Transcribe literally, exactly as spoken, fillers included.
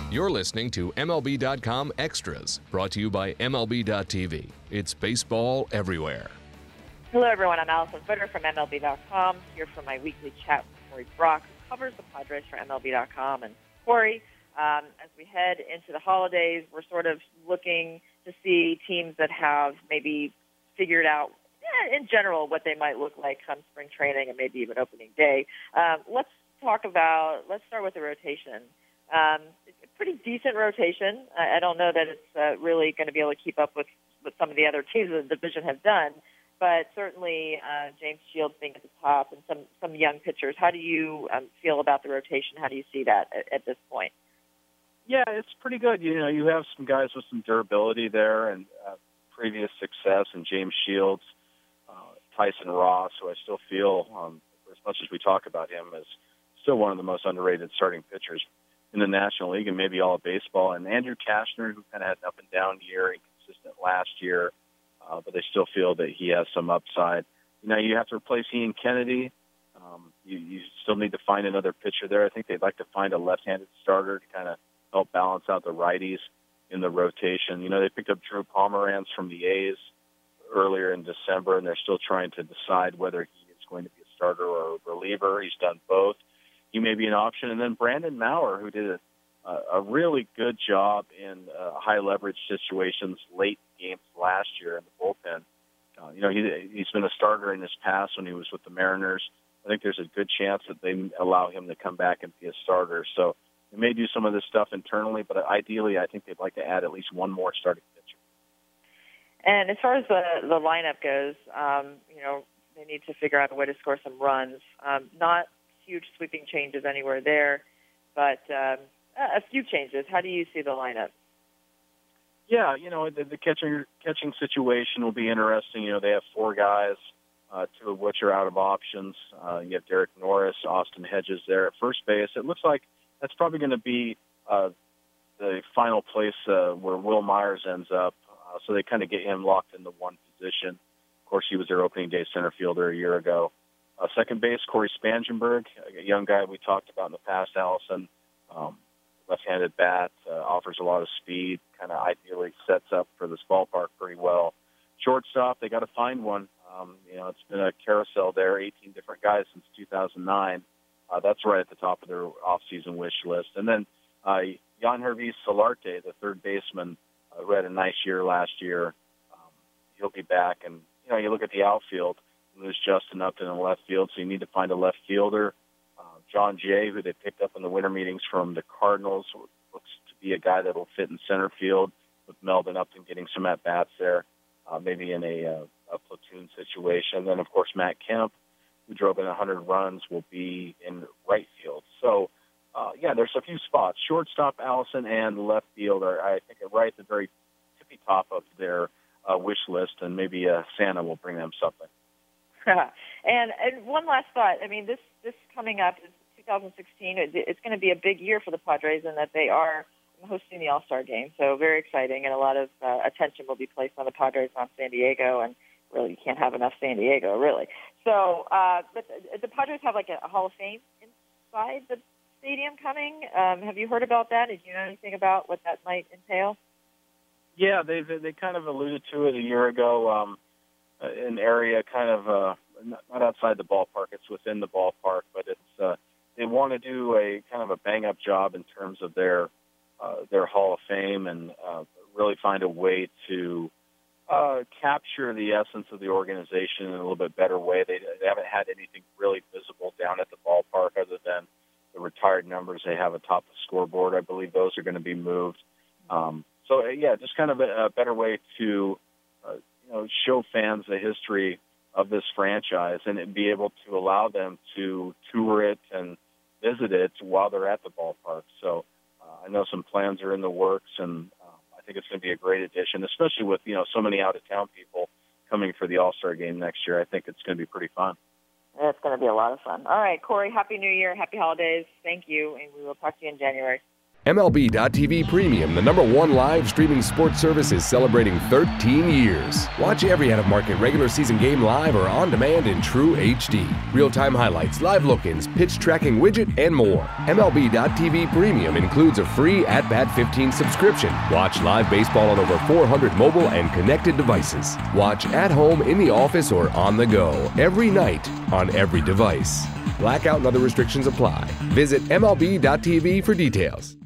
You're listening to M L B dot com Extras, brought to you by M L B dot T V. It's baseball everywhere. Hello, everyone. I'm Allison Footer from M L B dot com, here for my weekly chat with Corey Brock, who covers the Padres for M L B dot com. And Corey, um, as we head into the holidays, we're sort of looking to see teams that have maybe figured out, eh, in general, what they might look like come spring training and maybe even opening day. Um, let's talk about, let's start with the rotation. Um, it's a pretty decent rotation. I, I don't know that it's uh, really going to be able to keep up with what some of the other teams in the division have done, but certainly uh, James Shields being at the top and some, some young pitchers. How do you um, feel about the rotation? How do you see that at, at this point? Yeah, it's pretty good. You know, you have some guys with some durability there and uh, previous success, and James Shields, uh, Tyson Ross, who I still feel, um, as much as we talk about him, is still one of the most underrated starting pitchers in the National League and maybe all of baseball. And Andrew Cashner, who kind of had an up-and-down year, inconsistent last year, uh, but they still feel that he has some upside. You know, you have to replace Ian Kennedy. Um, you, you still need to find another pitcher there. I think they'd like to find a left-handed starter to kind of help balance out the righties in the rotation. You know, they picked up Drew Pomeranz from the A's earlier in December, and they're still trying to decide whether he is going to be a starter or a reliever. He's done both. He may be an option. And then Brandon Maurer, who did a, a really good job in uh, high-leverage situations late games last year in the bullpen. Uh, you know, he, he's been a starter in his past when he was with the Mariners. I think there's a good chance that they allow him to come back and be a starter. So they may do some of this stuff internally, but ideally I think they'd like to add at least one more starting pitcher. And as far as the, the lineup goes, um, you know, they need to figure out a way to score some runs. Um, not huge sweeping changes anywhere there, but um, a few changes. How do you see the lineup? Yeah, you know, the, the catching catching situation will be interesting. You know, they have four guys, uh, two of which are out of options. Uh, you have Derek Norris, Austin Hedges there at first base. It looks like that's probably going to be uh, the final place uh, where Will Myers ends up, uh, so they kind of get him locked into one position. Of course, he was their opening day center fielder a year ago. Uh, second base, Corey Spangenberg, a young guy we talked about in the past, Allison. Um, left-handed bat, uh, offers a lot of speed, kind of ideally sets up for this ballpark pretty well. Shortstop, they got to find one. Um, you know, it's been a carousel there, eighteen different guys since two thousand nine. Uh, that's right at the top of their off-season wish list. And then uh, Jan Hervé Solarte, the third baseman, uh, who had a nice year last year. Um, he'll be back. And, you know, you look at the outfield, there's Justin Upton in left field, so you need to find a left fielder. Uh, John Jay, who they picked up in the winter meetings from the Cardinals, looks to be a guy that will fit in center field with Melvin Upton getting some at-bats there, uh, maybe in a, uh, a platoon situation. Then, of course, Matt Kemp, who drove in one hundred runs, will be in right field. So, uh, yeah, there's a few spots. Shortstop, Allison, and left field are, I think, are right at the very tippy top of their uh, wish list, and maybe uh, Santa will bring them something. and, and one last thought. I mean, this, this coming up is two thousand sixteen. It, it's going to be a big year for the Padres in that they are hosting the All-Star Game. So very exciting, and a lot of uh, attention will be placed on the Padres on San Diego, and really you can't have enough San Diego, really. So, uh, but the, the Padres have like a, a Hall of Fame inside the stadium coming. Um, have you heard about that? Did you know anything about what that might entail? Yeah, they they kind of alluded to it a year ago. Um, an area kind of uh, not outside the ballpark; it's within the ballpark, but it's uh, they want to do a kind of a bang-up job in terms of their uh, their Hall of Fame and uh, really find a way to uh, capture the essence of the organization in a little bit better way. They, they haven't had anything really visible down at the ballpark other than the retired numbers they have atop the scoreboard. I believe those are going to be moved. Um, so, uh, yeah, just kind of a, a better way to uh, you know, show fans the history of this franchise and be able to allow them to tour it and visit it while they're at the ballpark. So uh, I know some plans are in the works, and uh, I think it's going to be a great addition, especially with, you know, so many out-of-town people coming for the All-Star Game next year. I think it's going to be pretty fun. It's going to be a lot of fun. All right, Corey, Happy New Year, Happy Holidays. Thank you, and we will talk to you in January. M L B dot T V Premium, the number one live streaming sports service, is celebrating thirteen years. Watch every out-of-market regular season game live or on demand in true H D. Real-time highlights, live look-ins, pitch tracking widget, and more. M L B dot T V Premium includes a free At Bat fifteen subscription. Watch live baseball on over four hundred mobile and connected devices. Watch at home, in the office, or on the go every night on every device. Blackout and other restrictions apply. Visit M L B dot T V for details.